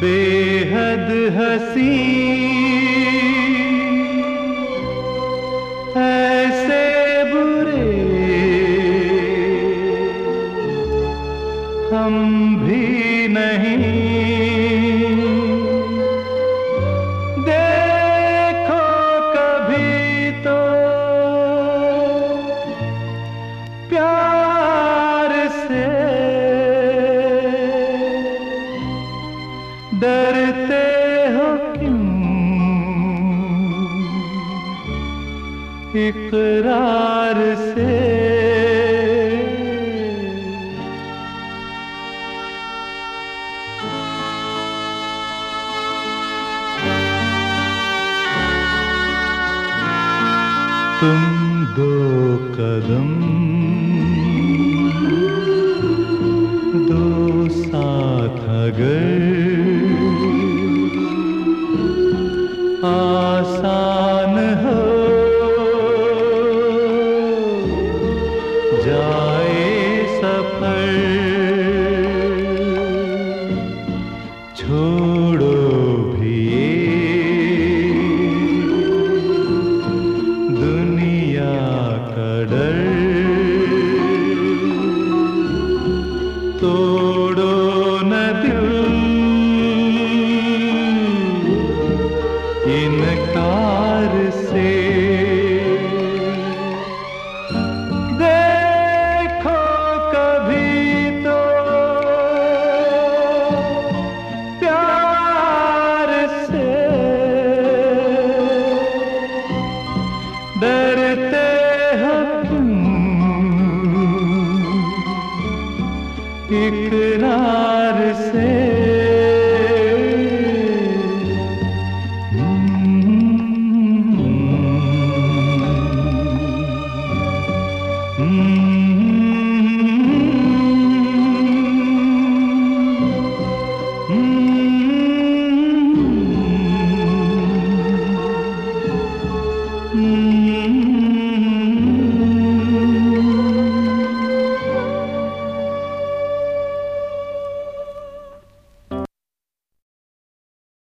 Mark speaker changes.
Speaker 1: बेहद हसी ऐसे बुरे हम भी नहीं। देखो कभी तो प्यार से डरते हो क्यों इकरार से। तुम दो कदम दो साथ अगर आसान हो जाए सफर। छोड़ो भी दुनिया का डर, तोड़ो न दिल इनकार से।